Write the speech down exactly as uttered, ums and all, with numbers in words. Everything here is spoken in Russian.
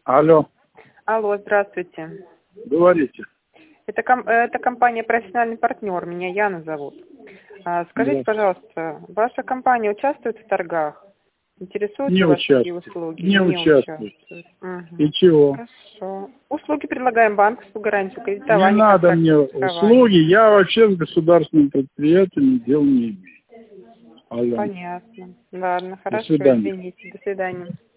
Алло, Алло, здравствуйте. говорите. Это, ком- это компания «Профессиональный партнер». Меня Яна зовут. А, скажите, Да. пожалуйста, ваша компания участвует в торгах? Интересуют Не ли вас такие участвует. услуги? Не участвует. участвуют. Мгм. И чего? Хорошо. Услуги предлагаем: банковскую гарантию, Не кредитование, надо контракт мне страхование. услуги. Я вообще с государственным предприятием дел не имею. Алло. Понятно. Ладно, До хорошо, свидания. извините. До свидания.